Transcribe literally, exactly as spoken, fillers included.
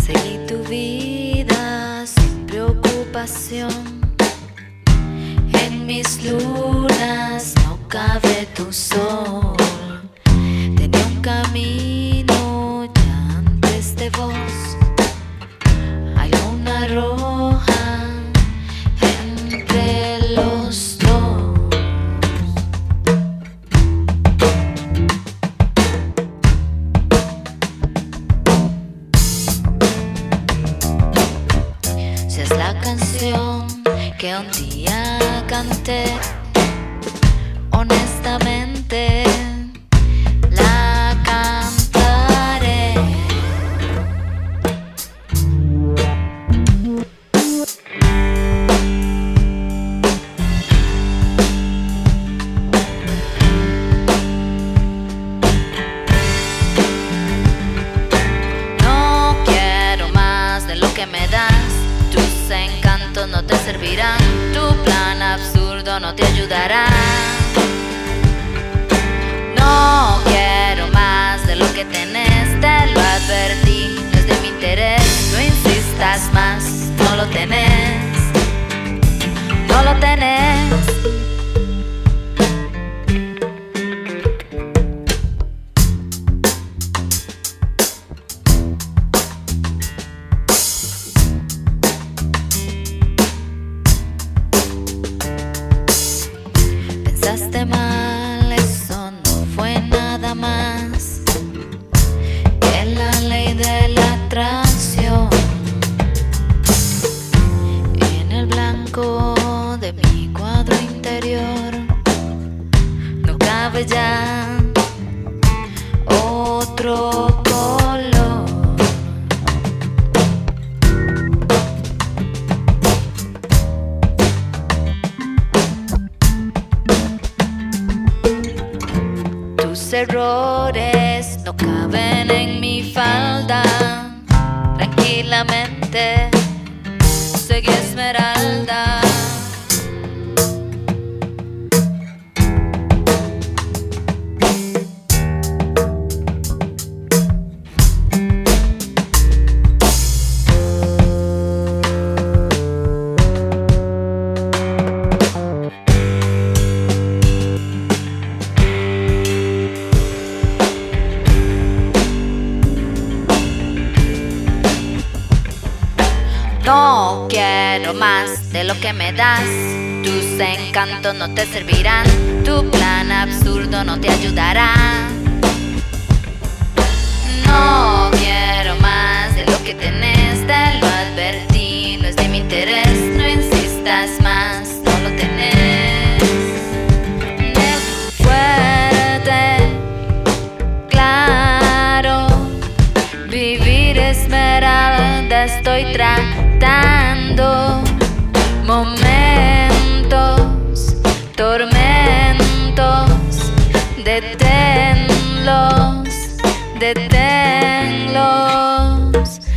Seguí tu vida sin preocupación. En mis lunas no cabe tu sol. Tenía un camino ya antes de vos. Hay luna roja entre los dos. Si es la canción que un día canté, honestamente la cantaré. No quiero más de lo que me das. Tus encantos no te servirán. Tu plan absurdo no te ayudará. No quiero más de lo que tenés. Te lo advertí, no es de mi interés. No insistas más, no lo tenés. No lo tenés. Pensaste mal, eso no fue nada más que la ley de la atracción. En el blanco de mi cuadro interior no cabe ya otro color. Tus errores no caben en mi falda. Tranquilamente seguí Esmeralda. No quiero más de lo que me das. Tus encantos no te servirán. Tu plan absurdo no te ayudará. No quiero más de lo que tenés. Te lo advertí, no es de mi interés. No insistas más, no lo tenés. Es fuerte, claro. Vivir Esmeralda estoy tratando. Momentos, tormentos, deténlos, deténlos.